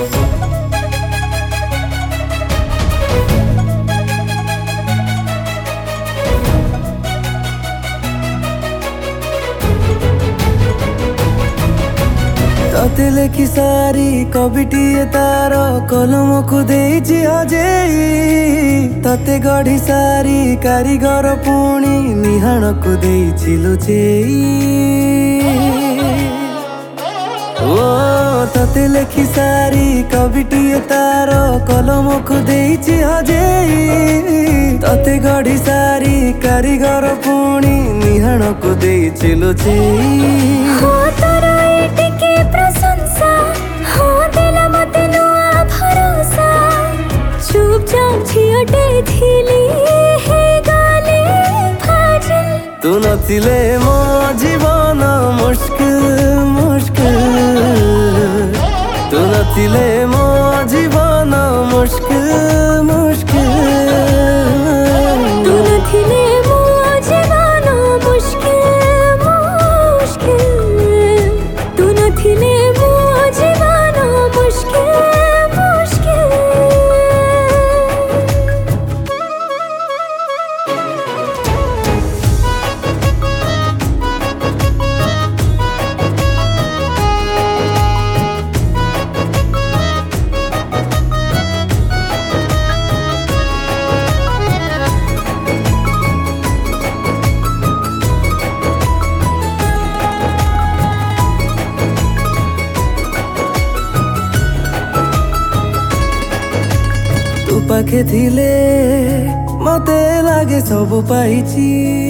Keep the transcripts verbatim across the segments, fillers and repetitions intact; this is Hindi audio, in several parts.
तते लेखी सारी कविटीए तार कलम को देइछि हजेई तते गढ़ी सारी कारीगर पुणी निहाण को देइछि लुचेई ओ तते लेखी सारी कविटीए तार कलम को देइछि हजेई तते गढ़ी सारी कारीगर पुणी निहाण को देइछि लुचेई तू नथिले मो जीवन मुश्किल मुश्किल तू नथिले मो जीवन मुश्किल मुश्किल तू नथिले मो जीवन मुश्किल मुश्किल तू नथिले मो जीवन मुश्किल तू पाखे थिले मते लागे सब पाइछि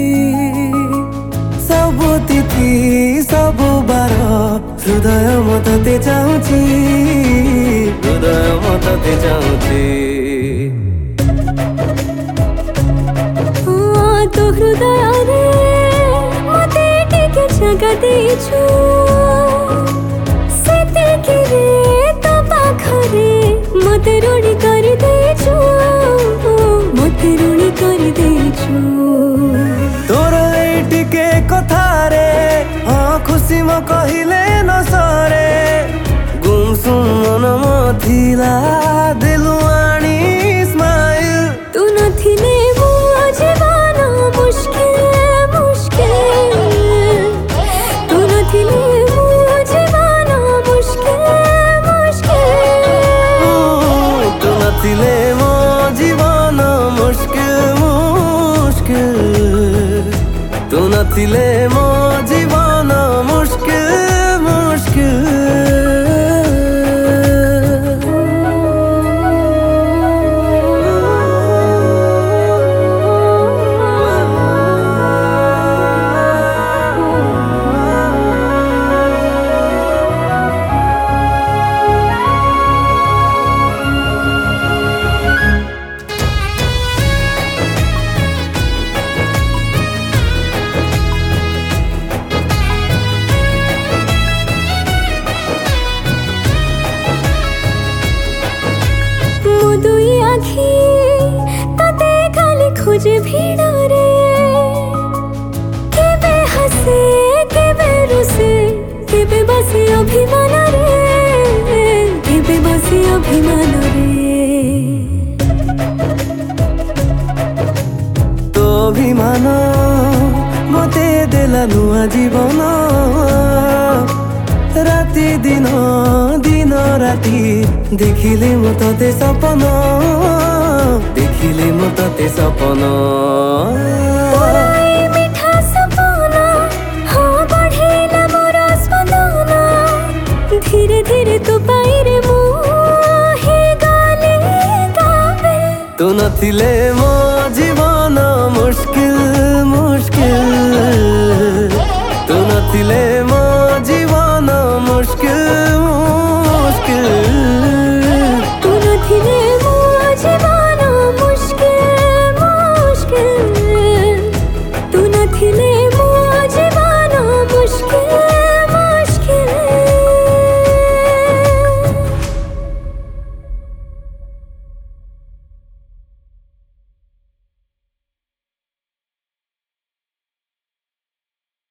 सब तिथि सब बार हृदय म तते चाहुछि हृदय म तते चाहुछि तो हृदय रे मते टिके जगह देछु सेते के रे तो पाखरे मते ऋणी कर देछु मते ऋणी कर देछु तोर ए टिके कथा रे हाँ खुशी म कहिले न सरे गुमसुम मन म थिला दिलु आनी स्माइल तू नथिले मो जीवन मुश्किल मुश्किल तू नथिले मो जीवन मुश्किल मुश्किल तू नथिले मो जीवन मुश्किल मुश्किल तू नथिले मो जीवन मुश्किल मुश्किल खोजे भीड़ रे केबे हसे केबे रुसे केबे बसे अभिमान रे केबे बसे अभिमान रे तो अभिमान मते देला नुआ जीवन राति दिन दिन राति देखिले म तते सपन देखिले म तते सपन मिठा सपन हाँ बढ़ेला मोर स्पंदन धीरे धीरे तू पाइरे मो हे गाले गावे तू नथिले